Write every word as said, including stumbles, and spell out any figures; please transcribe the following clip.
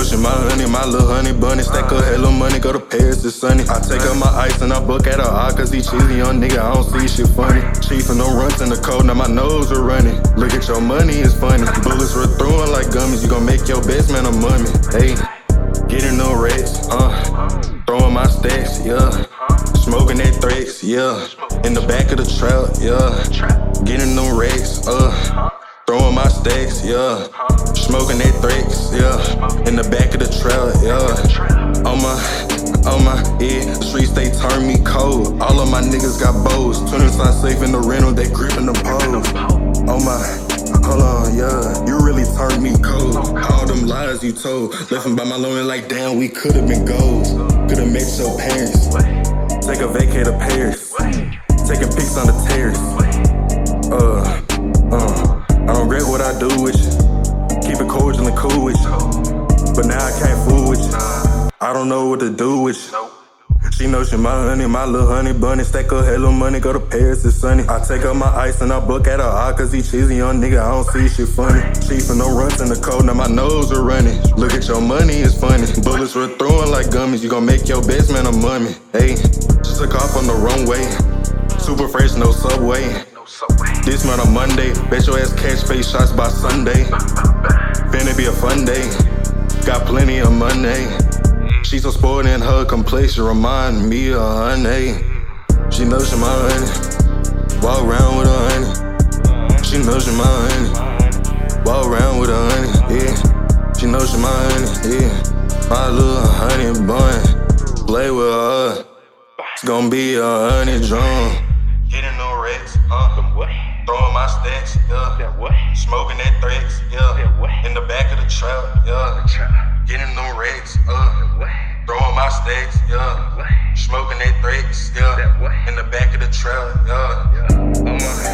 she my honey, my little honey bunny. Stack up hella money, go to Paris, it's sunny. I take up my ice and I book at her eye, cause he cheesy young nigga, I don't see shit funny. Chief and no runs in the cold, now my nose are running. Look at your money, it's funny. Bullets were throwing like gummies, you gon' make your best man a mummy. Hey, getting no rest, uh, throwing my stacks, yeah. Smoking that threats, yeah. In the back of the trap, yeah. Getting no racks, uh. Throwing my stacks, yeah. Smoking that threats, yeah. In the back of the trap, yeah. On my, on my, yeah. The streets, they turn me cold. All of my niggas got bows. Tuning sign safe in the rental, they gripping the pole. On my, hold on, yeah. You really turned me cold. All them lies you told. Left him by my lonely like, damn, we could've been goals. Could've met your parents. Take a vacay to Paris. Taking pics on the terrace. Uh, uh. I don't regret what I do with you. Keep it cordial and cool with you. But now I can't fool with you. I don't know what to do with you. She knows she my honey, my little honey bunny. Stack up hella money, go to Paris, it's sunny. I take up my ice and I book at her eye, cause he cheesy young nigga, I don't see shit funny. Chief and no runs in the cold, now my nose are running. Look at your money, it's funny. Bullets were throwing like gummies, you gon' make your best man a mummy. Hey, she took off on the wrong way. Super fresh, no subway. This man on Monday, bet your ass catch face shots by Sunday. Finna be a fun day, got plenty of money. She so spoiled in her complexion, remind me of honey. She knows she my honey, walk around with her honey. She knows she my honey, walk around with her honey, yeah. She knows she my honey, yeah. My little honey bun, play with her, it's gon' be a honey drum. Getting no racks, uh, throwing my stacks, yeah. Smoking that threats, yeah. In the back of the trap, yeah. Getting no racks, uh, throwing my stacks, yeah. Smoking that threats, yeah. In the back of the trap, yeah.